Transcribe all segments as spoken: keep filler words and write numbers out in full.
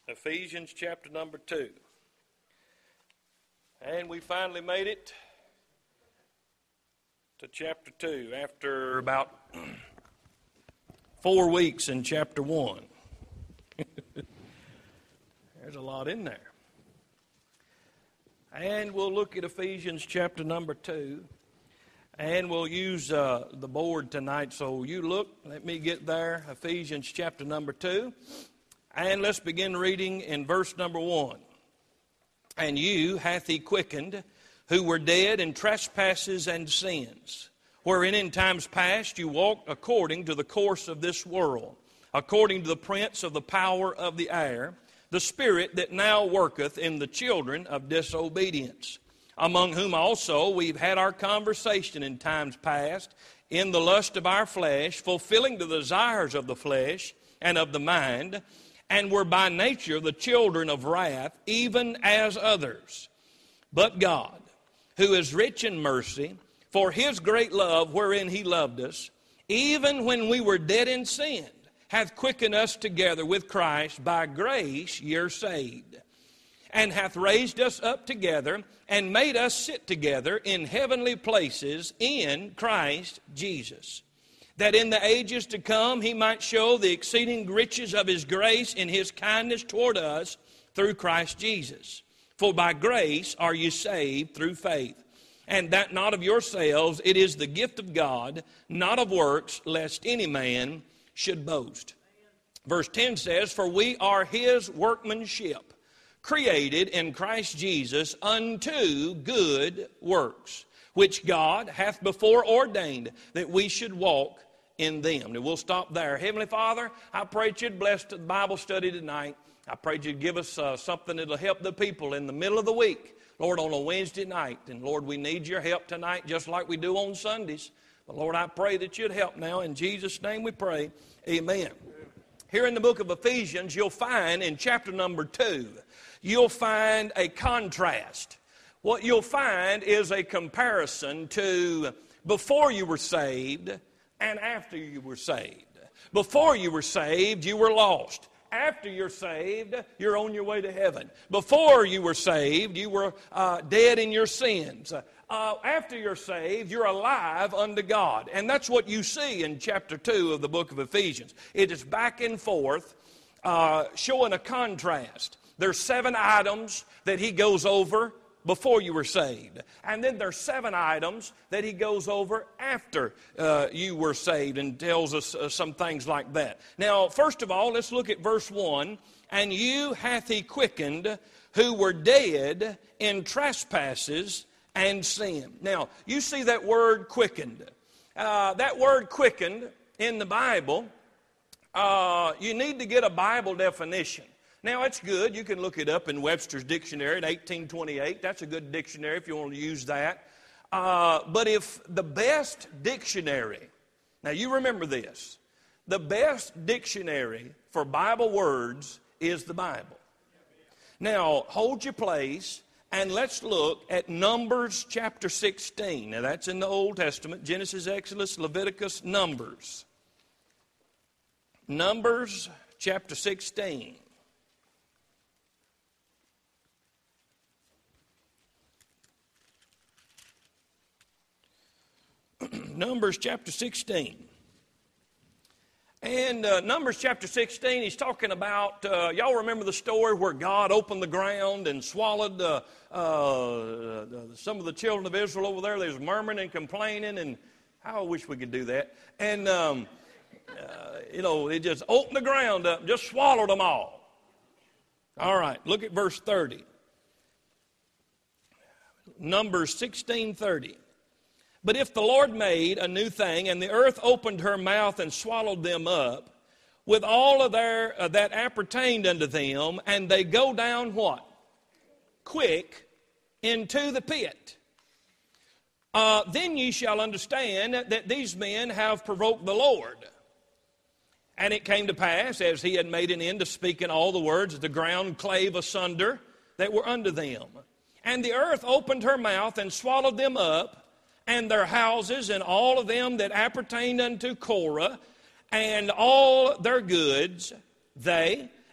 Ephesians chapter number two. And we finally made it to chapter two after about four weeks in chapter one. There's a lot in there. And we'll look at Ephesians chapter number two. And we'll use uh, the board tonight. So you look, let me get there. Ephesians chapter number two. And let's begin reading in verse number one. And you hath he quickened, who were dead in trespasses and sins, wherein in times past you walked according to the course of this world, according to the prince of the power of the air, the spirit that now worketh in the children of disobedience, among whom also we've had our conversation in times past, in the lust of our flesh, fulfilling the desires of the flesh and of the mind, and were by nature the children of wrath, even as others. But God, who is rich in mercy, for his great love wherein he loved us, even when we were dead in sin, hath quickened us together with Christ. By grace ye are saved, and hath raised us up together, and made us sit together in heavenly places in Christ Jesus, that in the ages to come he might show the exceeding riches of his grace in his kindness toward us through Christ Jesus. For by grace are you saved through faith, and that not of yourselves, it is the gift of God, not of works, lest any man should boast. Verse ten says, for we are his workmanship, created in Christ Jesus unto good works, which God hath before ordained that we should walk in them. And we'll stop there. Heavenly Father, I pray that you'd bless the Bible study tonight. I pray that you'd give us uh, something that'll help the people in the middle of the week, Lord, on a Wednesday night. And Lord, we need your help tonight just like we do on Sundays. But Lord, I pray that you'd help now. In Jesus' name we pray. Amen. Here in the book of Ephesians, you'll find in chapter number two, you'll find a contrast. What you'll find is a comparison to before you were saved and after you were saved. Before you were saved, you were lost. After you're saved, you're on your way to heaven. Before you were saved, you were uh, dead in your sins. Uh, after you're saved, you're alive unto God. And that's what you see in chapter two of the book of Ephesians. It is back and forth, uh, showing a contrast. There's seven items that he goes over before you were saved. And then there's seven items that he goes over after uh, you were saved, and tells us uh, some things like that. Now, first of all, let's look at verse one. And you hath he quickened, who were dead in trespasses and sin. Now, you see that word quickened. Uh, that word quickened in the Bible, uh, you need to get a Bible definition. Now, it's good. You can look it up in Webster's Dictionary in eighteen twenty-eight. That's a good dictionary if you want to use that. Uh, but if the best dictionary, now you remember this, the best dictionary for Bible words is the Bible. Now, hold your place and let's look at Numbers chapter sixteen. Now, that's in the Old Testament. Genesis, Exodus, Leviticus, Numbers. Numbers chapter sixteen. Numbers chapter sixteen. And uh, Numbers chapter sixteen, he's talking about, uh, y'all remember the story where God opened the ground and swallowed uh, uh, some of the children of Israel over there. They was murmuring and complaining, and I wish we could do that. And, um, uh, you know, it just opened the ground up, just swallowed them all. All right, look at verse thirty. Numbers sixteen thirty. But if the Lord made a new thing, and the earth opened her mouth and swallowed them up, with all of their uh, that appertained unto them, and they go down what? Quick into the pit. Uh, then ye shall understand that these men have provoked the Lord. And it came to pass, as he had made an end of speaking all the words, that the ground clave asunder that were under them. And the earth opened her mouth and swallowed them up, and their houses, and all of them that appertained unto Korah, and all their goods, they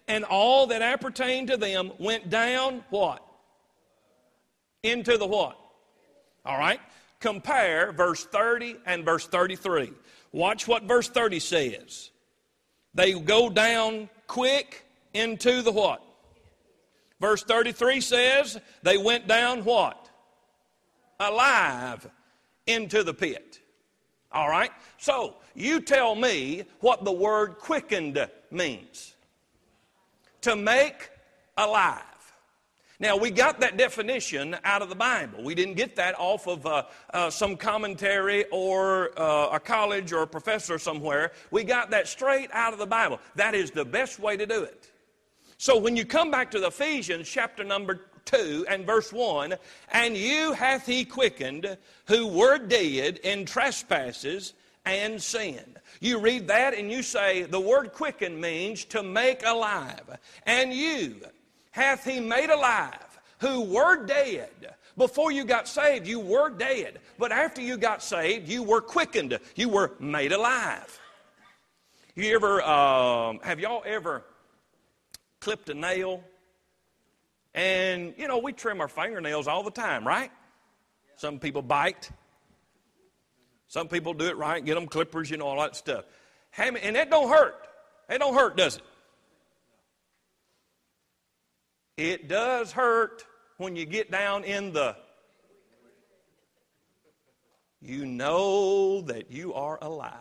and all that appertained to them went down, what? Into the what? All right. Compare verse thirty and verse thirty-three. Watch what verse thirty says. They go down quick into the what? Verse thirty-three says they went down what? Alive into the pit. All right? So, you tell me what the word quickened means. To make alive. Now, we got that definition out of the Bible. We didn't get that off of uh, uh, some commentary or uh, a college or a professor somewhere. We got that straight out of the Bible. That is the best way to do it. So when you come back to the Ephesians chapter number two and verse one, and you hath he quickened who were dead in trespasses and sin. You read that and you say the word quicken means to make alive. And you hath he made alive who were dead. Before you got saved, you were dead. But after you got saved, you were quickened. You were made alive. You ever, um, have y'all ever clipped a nail? And, you know, we trim our fingernails all the time, right? Some people bite. Some people do it right, get them clippers, you know, all that stuff. And that don't hurt. It don't hurt, does it? It does hurt when you get down in the... You know that you are alive.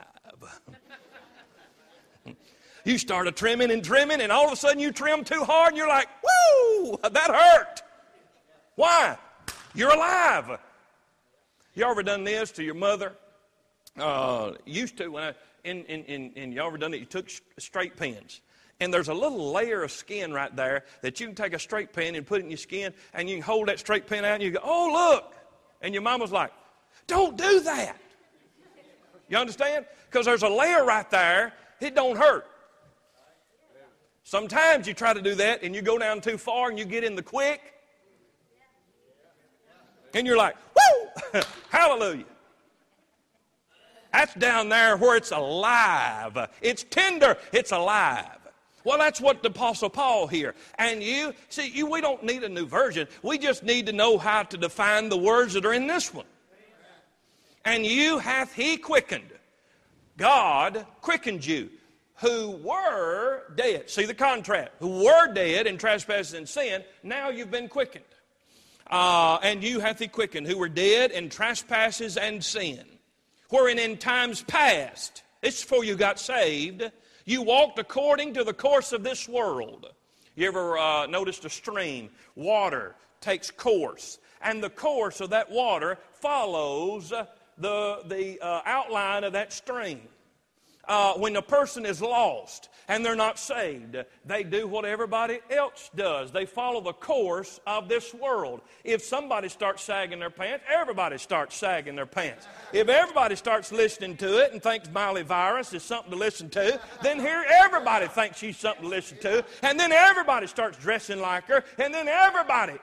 You started trimming and trimming, and all of a sudden you trim too hard, and you're like, woo, that hurt. Why? You're alive. You ever done this to your mother? Uh, used to, when I, in, in, in, in, you ever done it, you took straight pins. And there's a little layer of skin right there that you can take a straight pin and put it in your skin, and you can hold that straight pin out, and you go, oh, look. And your mom was like, don't do that. You understand? Because there's a layer right there. It don't hurt. Sometimes you try to do that, and you go down too far, and you get in the quick. And you're like, woo, hallelujah. That's down there where it's alive. It's tender. It's alive. Well, that's what the Apostle Paul here. And you, see, you, we don't need a new version. We just need to know how to define the words that are in this one. And you hath he quickened. God quickened you, who were dead. See the contrast. Who were dead in trespasses and sin. Now you've been quickened. Uh, and you hath he quickened, who were dead in trespasses and sin. Wherein in times past, this is before you got saved, you walked according to the course of this world. You ever uh, noticed a stream? Water takes course. And the course of that water follows uh, the, the uh, outline of that stream. Uh, when a person is lost and they're not saved, they do what everybody else does. They follow the course of this world. If somebody starts sagging their pants, everybody starts sagging their pants. If everybody starts listening to it and thinks Miley Virus is something to listen to, then here everybody thinks she's something to listen to, and then everybody starts dressing like her, and then everybody.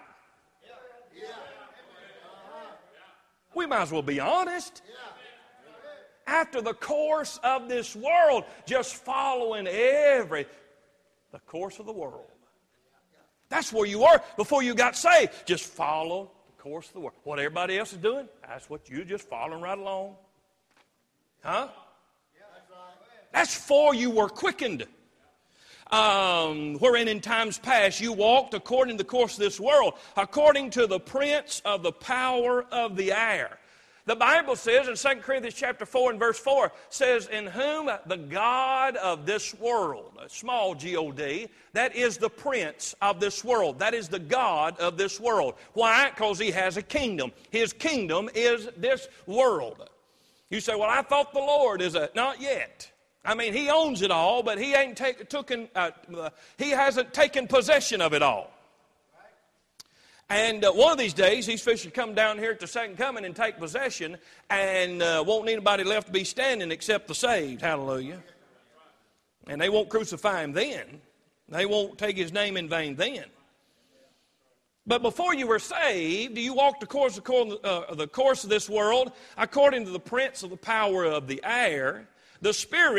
We might as well be honest. After the course of this world, just following every, the course of the world. That's where you were before you got saved. Just follow the course of the world. What everybody else is doing, that's what you're just following right along. Huh? That's for you were quickened. Um, wherein in times past you walked according to the course of this world, according to the prince of the power of the air. The Bible says in Second Corinthians chapter four and verse four, says, in whom the God of this world, a small G O D, that is the prince of this world. That is the God of this world. Why? Because he has a kingdom. His kingdom is this world. You say, well, I thought the Lord is a... Not yet. I mean, he owns it all, but he ain't take, taken, uh, he hasn't taken possession of it all. And uh, one of these days, he's fixing to come down here at the second coming and take possession, and uh, won't anybody left to be standing except the saved. Hallelujah. And they won't crucify him then. They won't take his name in vain then. But before you were saved, you walked the course, of, uh, the course of this world according to the prince of the power of the air, the spirit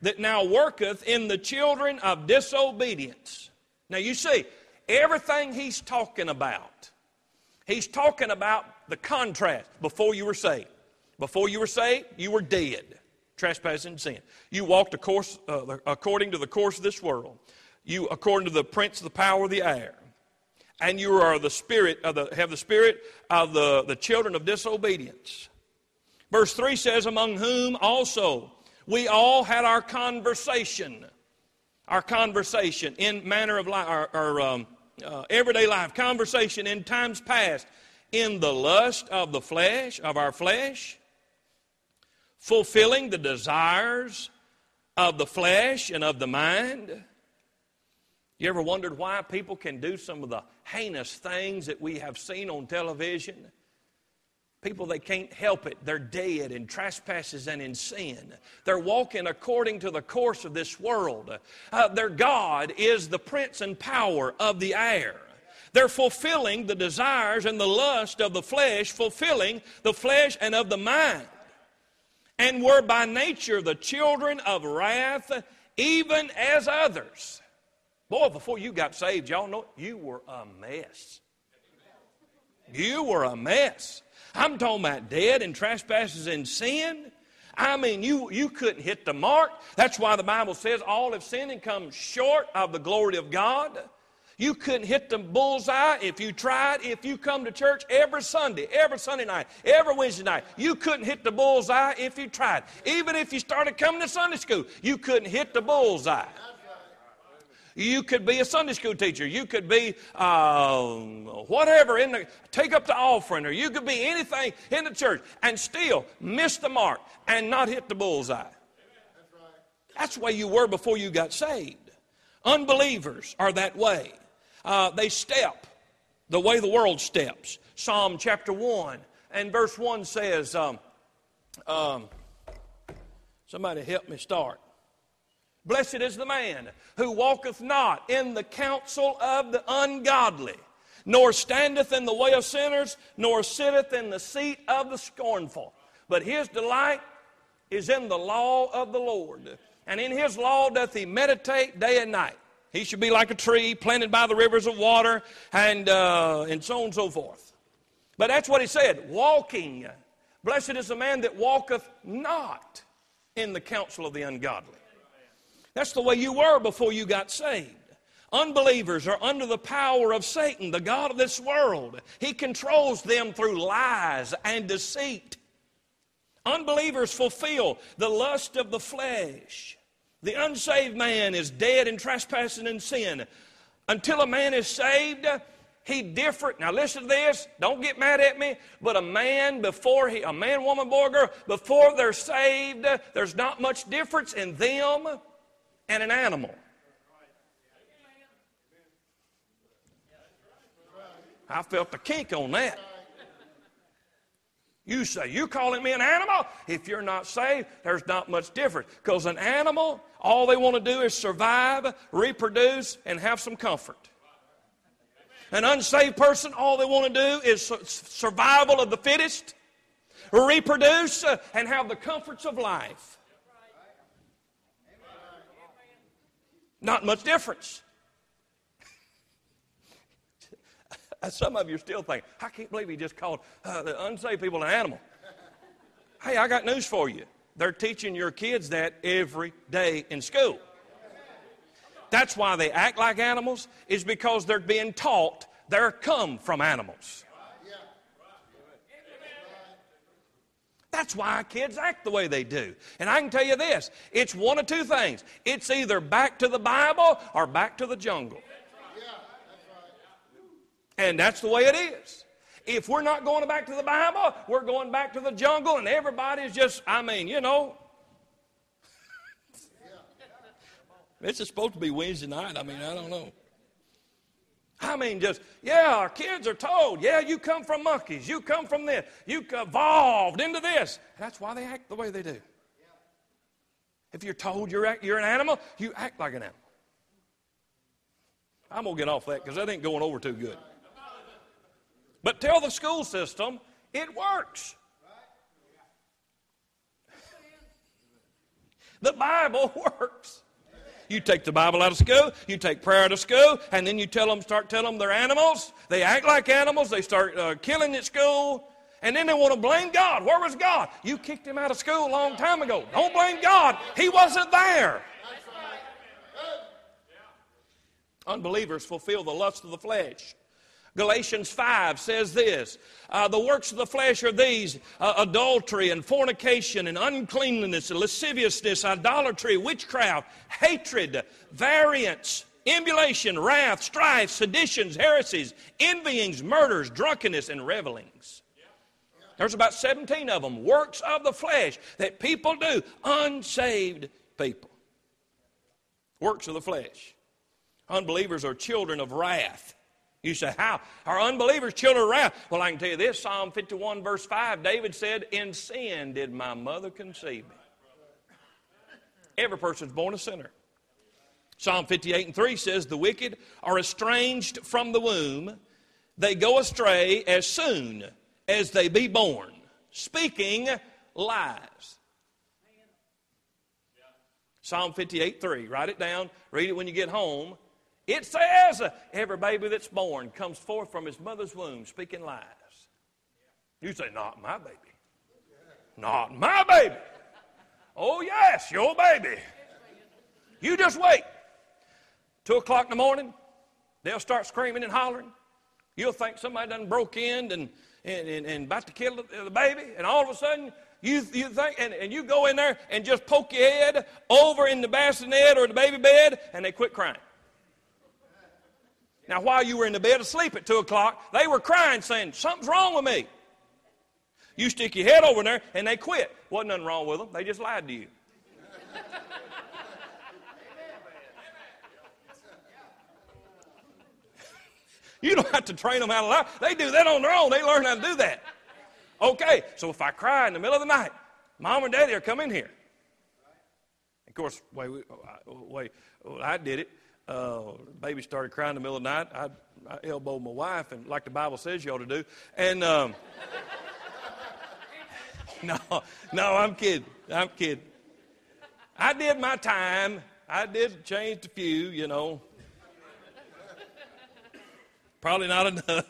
that now worketh in the children of disobedience. Now you see, everything he's talking about, he's talking about the contrast before you were saved. Before you were saved, you were dead, trespassing sin. You walked a course, uh, according to the course of this world. You, according to the prince of the power of the air. And you are the spirit of the, have the spirit of the, the children of disobedience. Verse three says, among whom also we all had our conversation. Our conversation in manner of life, our, our um, uh, everyday life. Conversation in times past. In the lust of the flesh, of our flesh. Fulfilling the desires of the flesh and of the mind. You ever wondered why people can do some of the heinous things that we have seen on television? People, they can't help it. They're dead in trespasses and in sin. They're walking according to the course of this world. Uh, their God is the prince and power of the air. They're fulfilling the desires and the lust of the flesh, fulfilling the flesh and of the mind. And were by nature the children of wrath, even as others. Boy, before you got saved, y'all know, you were a mess. You were a mess. I'm talking about dead in trespasses and sin. I mean, you, you couldn't hit the mark. That's why the Bible says all have sinned and come short of the glory of God. You couldn't hit the bullseye if you tried. If you come to church every Sunday, every Sunday night, every Wednesday night, you couldn't hit the bullseye if you tried. Even if you started coming to Sunday school, you couldn't hit the bullseye. You could be a Sunday school teacher. You could be uh, whatever, in the, take up the offering, or you could be anything in the church and still miss the mark and not hit the bullseye. That's the way you were before you got saved. Unbelievers are that way. Uh, they step the way the world steps. Psalm chapter one and verse one says, um, um, somebody help me start. Blessed is the man who walketh not in the counsel of the ungodly, nor standeth in the way of sinners, nor sitteth in the seat of the scornful. But his delight is in the law of the Lord, and in his law doth he meditate day and night. He should be like a tree planted by the rivers of water, and, uh, and so on and so forth. But that's what he said, walking. Blessed is the man that walketh not in the counsel of the ungodly. That's the way you were before you got saved. Unbelievers are under the power of Satan, the god of this world. He controls them through lies and deceit. Unbelievers fulfill the lust of the flesh. The unsaved man is dead in trespassing and sin. Until a man is saved, he different. Now listen to this. Don't get mad at me. But a man before he, a man, woman, boy, girl, before they're saved, there's not much difference in them and an animal. I felt the kink on that. You say, you calling me an animal? If you're not saved, there's not much difference. Because an animal, all they want to do is survive, reproduce, and have some comfort. An unsaved person, all they want to do is survival of the fittest, reproduce, and have the comforts of life. Not much difference. Some of you are still thinking, I can't believe he just called uh, the unsaved people an animal. Hey, I got news for you. They're teaching your kids that every day in school. That's why they act like animals, is because they're being taught they're come from animals. That's why kids act the way they do. And I can tell you this, it's one of two things. It's either back to the Bible or back to the jungle. And that's the way it is. If we're not going back to the Bible, we're going back to the jungle, and everybody's just, I mean, you know. This is supposed to be Wednesday night. I mean, I don't know. I mean, just, yeah, our kids are told, yeah, you come from monkeys, you come from this, you evolved into this. And that's why they act the way they do. If you're told you're, you're an animal, you act like an animal. I'm going to get off that because that ain't going over too good. But tell the school system it works. The Bible works. You take the Bible out of school, you take prayer out of school, and then you tell them, start telling them they're animals. They act like animals. They start uh, killing at school. And then they want to blame God. Where was God? You kicked him out of school a long time ago. Don't blame God. He wasn't there. Unbelievers fulfill the lust of the flesh. Galatians five says this, uh, the works of the flesh are these, uh, adultery and fornication and uncleanliness and lasciviousness, idolatry, witchcraft, hatred, variance, emulation, wrath, strife, seditions, heresies, envyings, murders, drunkenness, and revelings. There's about seventeen of them, works of the flesh that people do, unsaved people. Works of the flesh. Unbelievers are children of wrath. You say, how? Are unbelievers children of wrath? Well, I can tell you this, Psalm fifty-one, verse five, David said, in sin did my mother conceive me. Every person's born a sinner. Psalm fifty-eight and three says, the wicked are estranged from the womb. They go astray as soon as they be born, speaking lies. Psalm fifty-eight three, write it down, read it when you get home. It says, every baby that's born comes forth from his mother's womb speaking lies. You say, not my baby. Not my baby. Oh, yes, your baby. You just wait. Two o'clock in the morning, they'll start screaming and hollering. You'll think somebody done broke in and, and, and, and about to kill the, the baby. And all of a sudden, you, you think, and, and you go in there and just poke your head over in the bassinet or the baby bed, and they quit crying. Now, while you were in the bed asleep at two o'clock, they were crying, saying, something's wrong with me. You stick your head over there, and they quit. Wasn't nothing wrong with them. They just lied to you. You don't have to train them how to lie. They do that on their own. They learn how to do that. Okay, so if I cry in the middle of the night, Mom and Daddy are coming here. Of course, wait, wait, well, I did it. Uh, baby started crying in the middle of the night. I, I elbowed my wife, and like the Bible says you ought to do. And um, no, no, I'm kidding. I'm kidding. I did my time. I did change a few, you know. Probably not enough.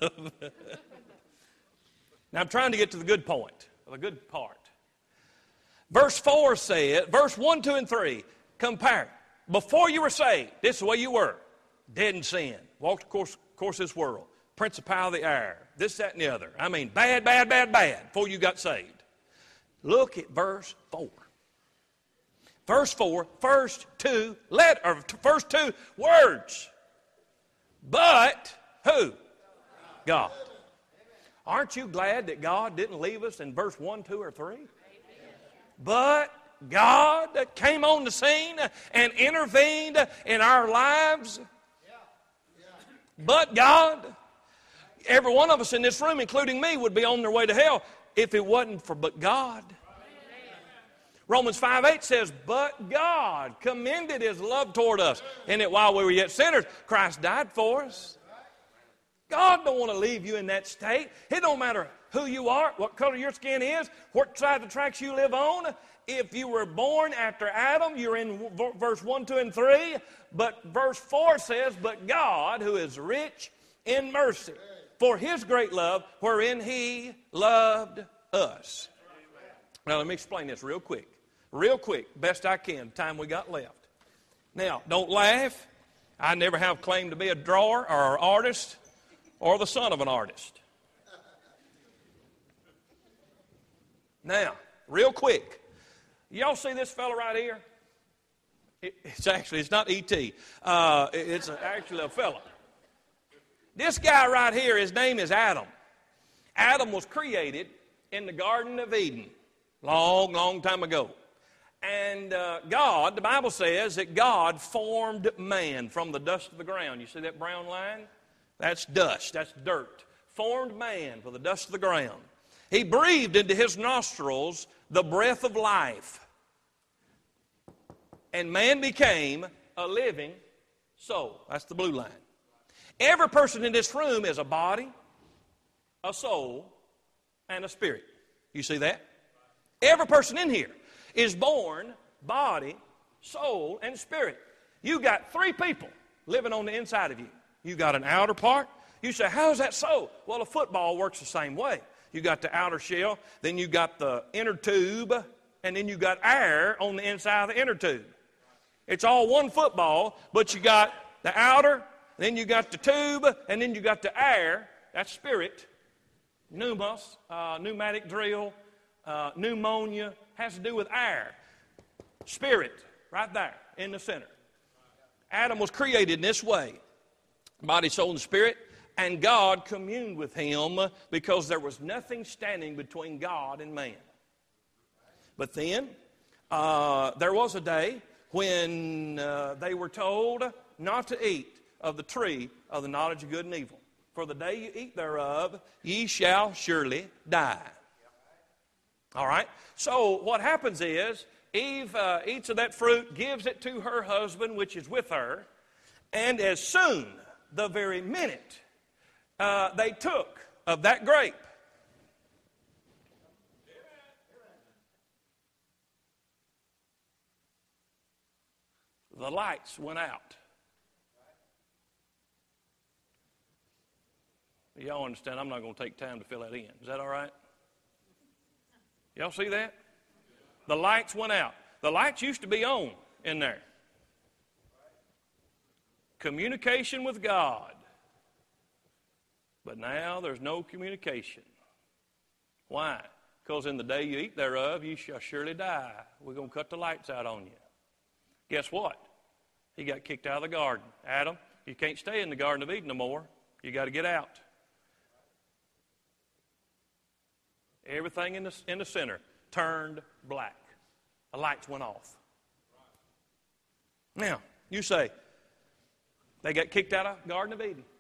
Now I'm trying to get to the good point, the good part. Verse four says, verse one, two, and three, compare. Before you were saved, this is the way you were. Dead in sin. Walked, of course, of course this world. Principality of the air. This, that, and the other. I mean, bad, bad, bad, bad before you got saved. Look at verse four. Verse four, first two letter, or first two words. But who? God. Aren't you glad that God didn't leave us in verse one, two, or three? But God came on the scene and intervened in our lives. But God, every one of us in this room, including me, would be on their way to hell if it wasn't for but God. Romans five eight says, but God commended his love toward us, in that while we were yet sinners, Christ died for us. God don't want to leave you in that state. It don't matter who you are, what color your skin is, what side of the tracks you live on. If you were born after Adam, you're in verse one, two, and three. But verse four says, but God, who is rich in mercy, for his great love, wherein he loved us. Now, let me explain this real quick. Real quick, best I can, time we got left. Now, don't laugh. I never have claimed to be a drawer or an artist or the son of an artist. Now, real quick. Y'all see this fella right here? It, it's actually, it's not E T Uh, it, it's actually a fella. This guy right here, his name is Adam. Adam was created in the Garden of Eden long, long time ago. And uh, God, the Bible says that God formed man from the dust of the ground. You see that brown line? That's dust. That's dirt. Formed man from the dust of the ground. He breathed into his nostrils the breath of life. And man became a living soul. That's the blue line. Every person in this room is a body, a soul, and a spirit. You see that? Every person in here is born body, soul, and spirit. You got three people living on the inside of you. You got an outer part. You say, how is that so? Well, a football works the same way. You got the outer shell, then you got the inner tube, and then you got air on the inside of the inner tube. It's all one football, but you got the outer, then you got the tube, and then you got the air. That's spirit. Pneumos, uh, pneumatic drill, uh, pneumonia, has to do with air. Spirit, right there in the center. Adam was created in this way. Body, soul, and spirit. And God communed with him because there was nothing standing between God and man. But then, uh, there was a day when uh, they were told not to eat of the tree of the knowledge of good and evil. For the day you eat thereof, ye shall surely die. All right? So what happens is, Eve uh, eats of that fruit, gives it to her husband, which is with her, and as soon, the very minute, uh, they took of that grape, the lights went out. Y'all understand, I'm not going to take time to fill that in. Is that all right? Y'all see that? The lights went out. The lights used to be on in there. Communication with God. But now there's no communication. Why? Because in the day you eat thereof, you shall surely die. We're going to cut the lights out on you. Guess what? He got kicked out of the garden. Adam, you can't stay in the Garden of Eden no more. You got to get out. Everything in the, in the center turned black. The lights went off. Now, you say, they got kicked out of the Garden of Eden.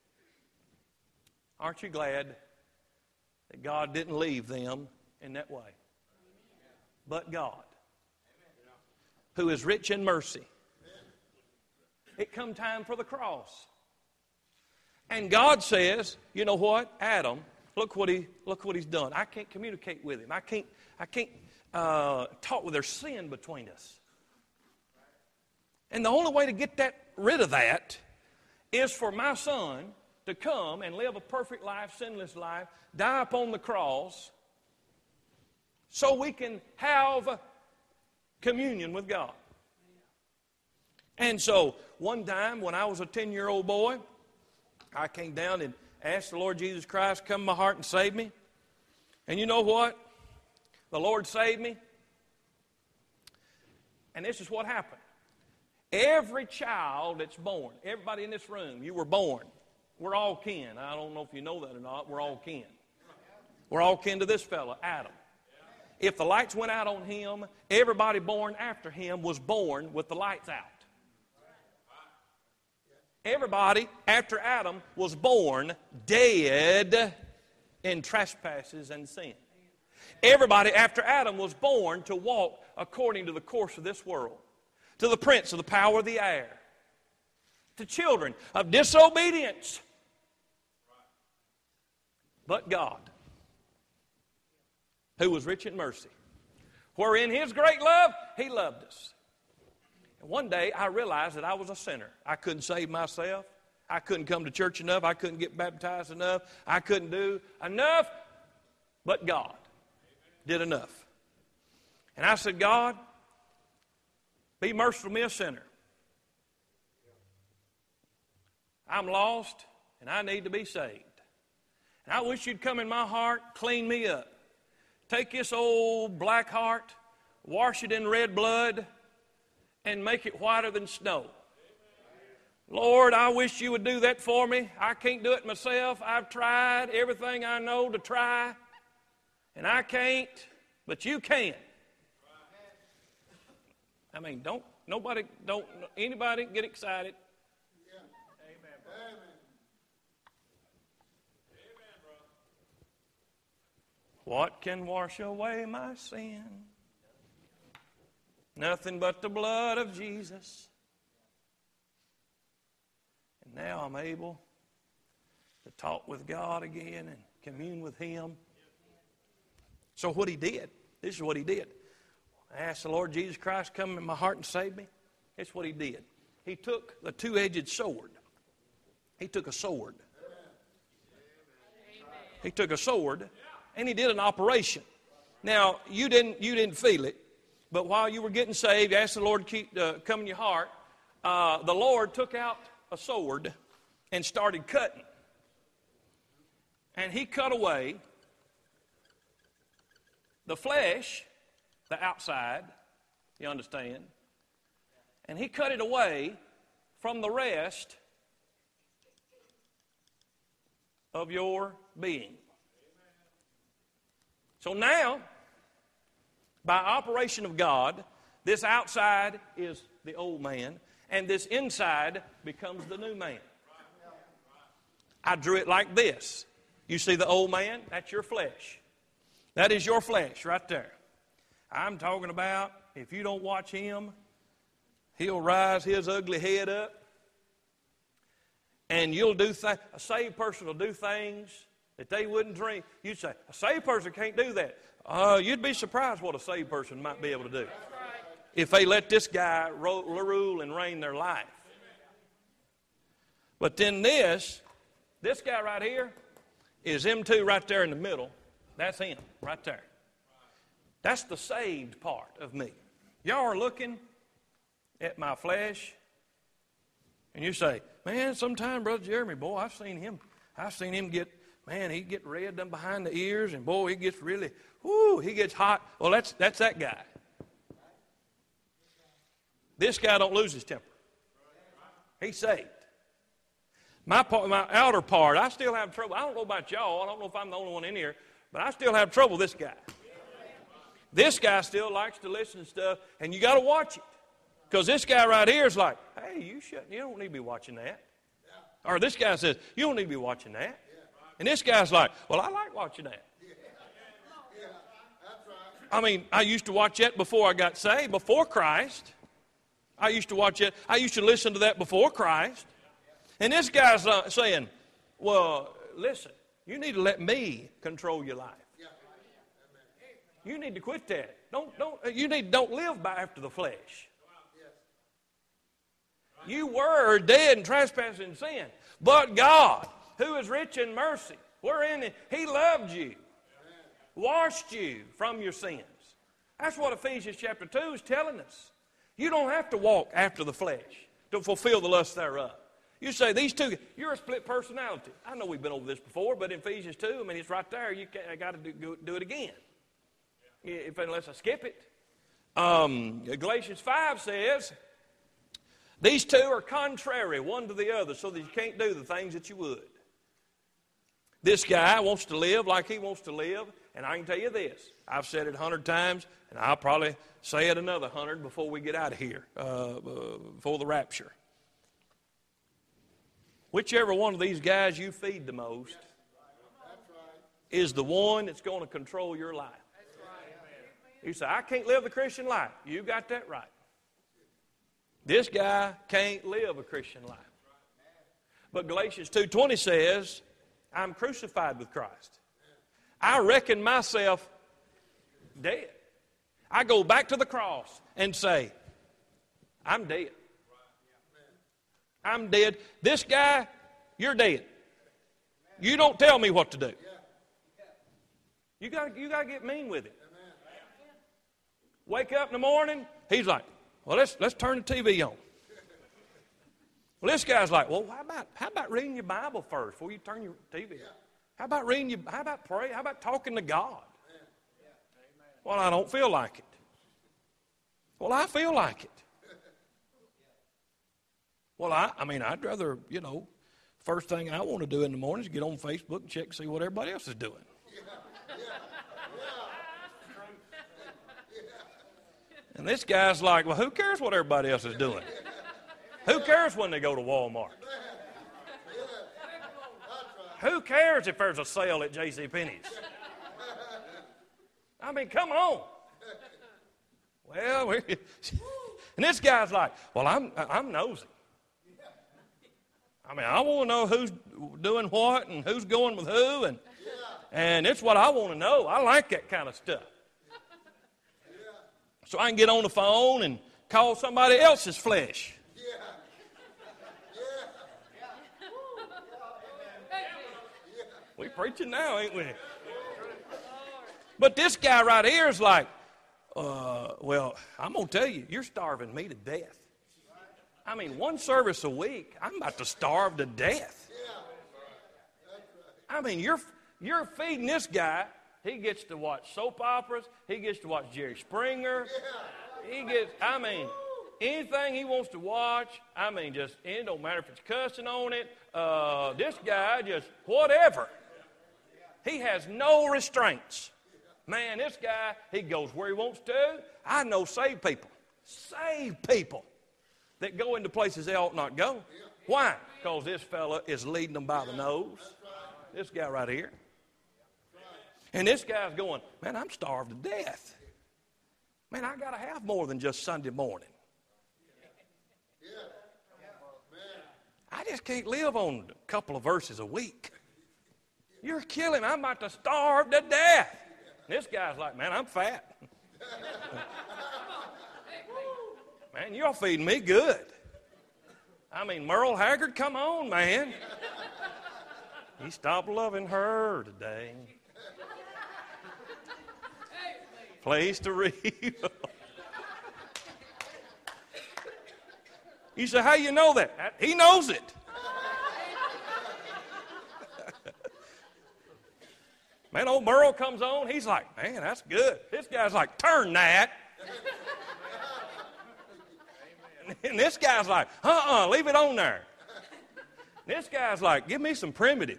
Aren't you glad that God didn't leave them in that way? But God, who is rich in mercy, it come time for the cross. And God says, you know what, Adam, look what he look what he's done. I can't communicate with him. I can't I can't uh, talk with. There's sin between us. And the only way to get that rid of that is for my son to come and live a perfect life, sinless life, die upon the cross, so we can have communion with God. And so, one time when I was a ten-year-old boy, I came down and asked the Lord Jesus Christ to come in my heart and save me. And you know what? The Lord saved me. And this is what happened. Every child that's born, everybody in this room, you were born. We're all kin. I don't know if you know that or not. We're all kin. We're all kin to this fella, Adam. If the lights went out on him, everybody born after him was born with the lights out. Everybody after Adam was born dead in trespasses and sin. Everybody after Adam was born to walk according to the course of this world, to the prince of the power of the air, to children of disobedience. But God, who was rich in mercy, wherein his great love, he loved us. And one day I realized that I was a sinner. I couldn't save myself. I couldn't come to church enough. I couldn't get baptized enough. I couldn't do enough. But God did enough. And I said, God, be merciful to me, a sinner. I'm lost and I need to be saved. And I wish you'd come in my heart, clean me up. Take this old black heart, wash it in red blood, and make it whiter than snow. Lord, I wish you would do that for me. I can't do it myself. I've tried everything I know to try, and I can't, but you can. I mean, don't, nobody, don't, anybody get excited. What can wash away my sin? Nothing but the blood of Jesus. And now I'm able to talk with God again and commune with him. So what he did, this is what he did. I asked the Lord Jesus Christ to come in my heart and save me. That's what he did. He took the two-edged sword. He took a sword. He took a sword, and he did an operation. Now, you didn't you didn't feel it, but while you were getting saved, you asked the Lord to keep, uh, come in your heart, uh, the Lord took out a sword and started cutting. And he cut away the flesh, the outside, you understand, and he cut it away from the rest of your being. So now, by operation of God, this outside is the old man, and this inside becomes the new man. I drew it like this. You see the old man? That's your flesh. That is your flesh right there. I'm talking about if you don't watch him, he'll rise his ugly head up. And you'll do things, a saved person will do things that they wouldn't dream. You'd say, a saved person can't do that. Uh, you'd be surprised what a saved person might be able to do if they let this guy rule and reign their life. But then this, this guy right here is them two right there in the middle. That's him right there. That's the saved part of me. Y'all are looking at my flesh, and you say, man, sometime Brother Jeremy, boy, I've seen him. I've seen him get, man, he get red down behind the ears, and boy, he gets really, whoo, he gets hot. Well, that's that's that guy. This guy don't lose his temper. He's saved. My part, my outer part, I still have trouble. I don't know about y'all. I don't know if I'm the only one in here, but I still have trouble with this guy. This guy still likes to listen to stuff, and you got to watch it. Because this guy right here is like, hey, you shouldn't, you don't need to be watching that. Yeah. Or this guy says, you don't need to be watching that. Yeah. And this guy's like, well, I like watching that. Yeah. Yeah. That's right. I mean, I used to watch that before I got saved, before Christ. I used to watch it. I used to listen to that before Christ. And this guy's uh, saying, well, listen, you need to let me control your life. Yeah. You need to quit that. Don't, don't, you need, don't live by after the flesh. You were dead in trespass and sin. But God, who is rich in mercy, wherein he loved you, washed you from your sins. That's what Ephesians chapter two is telling us. You don't have to walk after the flesh to fulfill the lust thereof. You say, these two, you're a split personality. I know we've been over this before, but in Ephesians two, I mean, it's right there. You got to do, do it again. If unless I skip it. Um, Galatians five says, these two are contrary one to the other so that you can't do the things that you would. This guy wants to live like he wants to live, and I can tell you this. I've said it a hundred times, and I'll probably say it another hundred before we get out of here, uh, uh, before the rapture. Whichever one of these guys you feed the most is the one that's going to control your life. You say, I can't live the Christian life. You got that right. This guy can't live a Christian life. But Galatians two twenty says, I'm crucified with Christ. I reckon myself dead. I go back to the cross and say, I'm dead. I'm dead. This guy, you're dead. You don't tell me what to do. You got you got to get mean with it. Wake up in the morning, he's like, well, let's let's turn the T V on. Well, this guy's like, well, how about how about reading your Bible first before you turn your T V on? How about reading your, how about pray? How about talking to God? Well, I don't feel like it. Well, I feel like it. Well, I, I mean, I'd rather, you know, first thing I want to do in the morning is get on Facebook and check and see what everybody else is doing. And this guy's like, well, who cares what everybody else is doing? Who cares when they go to Walmart? Who cares if there's a sale at JCPenney's? I mean, come on. Well, we're, and this guy's like, well, I'm I'm nosy. I mean, I want to know who's doing what and who's going with who, and and it's what I want to know. I like that kind of stuff. so I can get on the phone and call somebody else's flesh. We preaching now, ain't we? But this guy right here is like, uh, well, I'm going to tell you, you're starving me to death. I mean, one service a week, I'm about to starve to death. I mean, you're you're feeding this guy. He gets to watch soap operas. He gets to watch Jerry Springer. He gets, I mean, anything he wants to watch. I mean, just, it don't matter if it's cussing on it. Uh, this guy just, whatever. He has no restraints. Man, this guy, he goes where he wants to. I know saved people, saved people that go into places they ought not go. Why? Because this fella is leading them by the nose. This guy right here. And this guy's going, man, I'm starved to death. Man, I got to have more than just Sunday morning. I just can't live on a couple of verses a week. You're killing me. I'm about to starve to death. And this guy's like, man, I'm fat. Man, you're feeding me good. I mean, Merle Haggard, come on, man. He stopped loving her today. Place to read. You say, how you know that? He knows it. Man, old Merle comes on. He's like, man, that's good. This guy's like, turn that. And this guy's like, uh-uh, leave it on there. This guy's like, give me some primitive.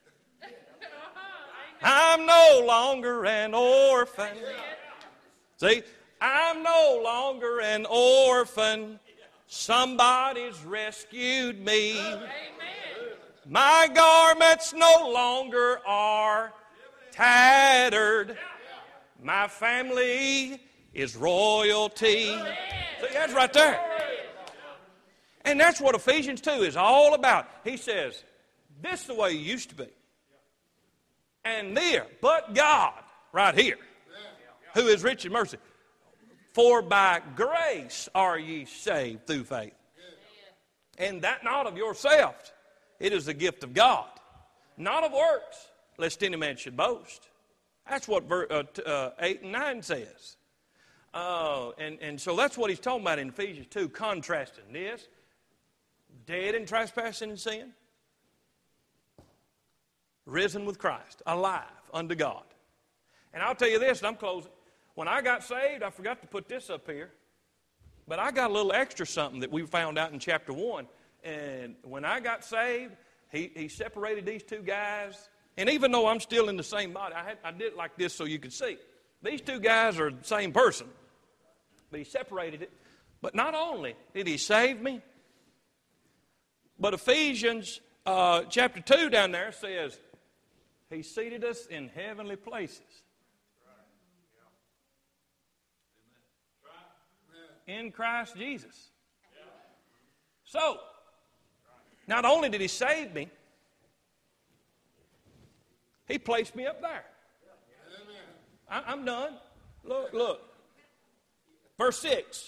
I'm no longer an orphan. See, I'm no longer an orphan. Somebody's rescued me. My garments no longer are tattered. My family is royalty. See, that's right there. And that's what Ephesians two is all about. He says, this is the way you used to be. And there, but God, right here, who is rich in mercy. For by grace are ye saved through faith. And that not of yourself. It is the gift of God. Not of works, lest any man should boast. That's what ver, uh, t- uh, eight and nine says. Uh, and, and so that's what he's talking about in Ephesians two, contrasting this. Dead in trespassing and sin. Risen with Christ. Alive unto God. And I'll tell you this, and I'm closing. When I got saved, I forgot to put this up here. But I got a little extra something that we found out in chapter one. And when I got saved, he, he separated these two guys. And even though I'm still in the same body, I, had, I did it like this so you could see. These two guys are the same person. But he separated it. But not only did he save me, but Ephesians uh, chapter two down there says, he seated us in heavenly places. In Christ Jesus. So, not only did he save me, he placed me up there. I, I'm done. Look, look. Verse six.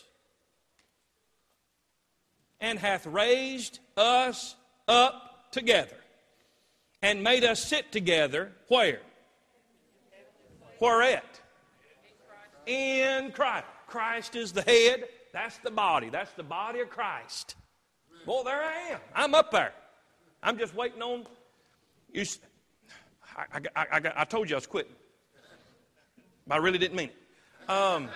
And hath raised us up together and made us sit together, where? Where at? In Christ. Christ is the head. That's the body. That's the body of Christ. Well, there I am. I'm up there. I'm just waiting on you. I, I, I, I told you I was quitting. But I really didn't mean it. Um,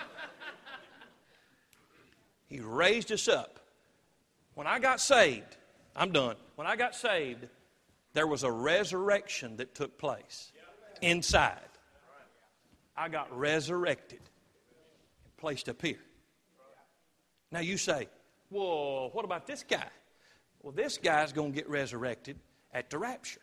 he raised us up. When I got saved, I'm done. When I got saved, there was a resurrection that took place inside. I got resurrected. Placed up here. Now you say, well, what about this guy? Well, this guy's going to get resurrected at the rapture.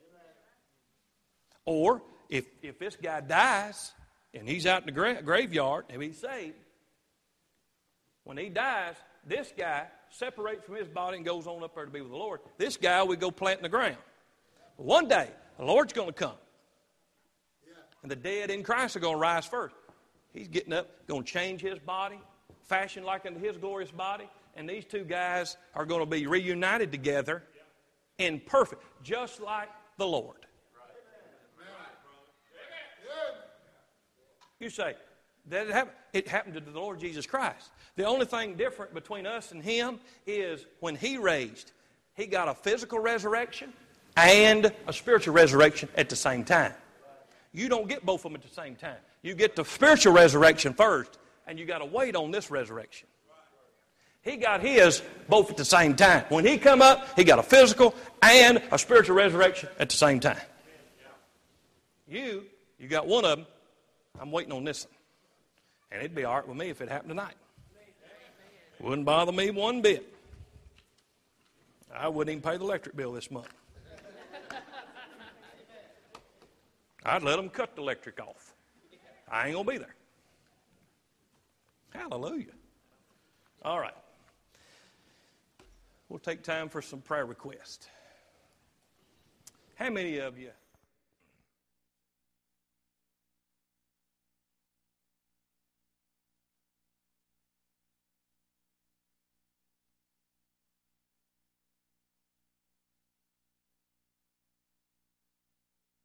Or if, if this guy dies and he's out in the gra- graveyard and he's saved, when he dies, this guy separates from his body and goes on up there to be with the Lord. This guy we go plant in the ground. But one day, the Lord's going to come. And the dead in Christ are going to rise first. He's getting up, going to change his body, fashioned like unto his glorious body. And these two guys are going to be reunited together in perfect, just like the Lord. You say, that it happened? It happened to the Lord Jesus Christ. The only thing different between us and him is when he raised, he got a physical resurrection and a spiritual resurrection at the same time. You don't get both of them at the same time. You get the spiritual resurrection first, and you got to wait on this resurrection. He got his both at the same time. When he come up, he got a physical and a spiritual resurrection at the same time. You, you got one of them. I'm waiting on this one. And it'd be all right with me if it happened tonight. Wouldn't bother me one bit. I wouldn't even pay the electric bill this month. I'd let them cut the electric off. I ain't going to be there. Hallelujah. All right. We'll take time for some prayer requests. How many of you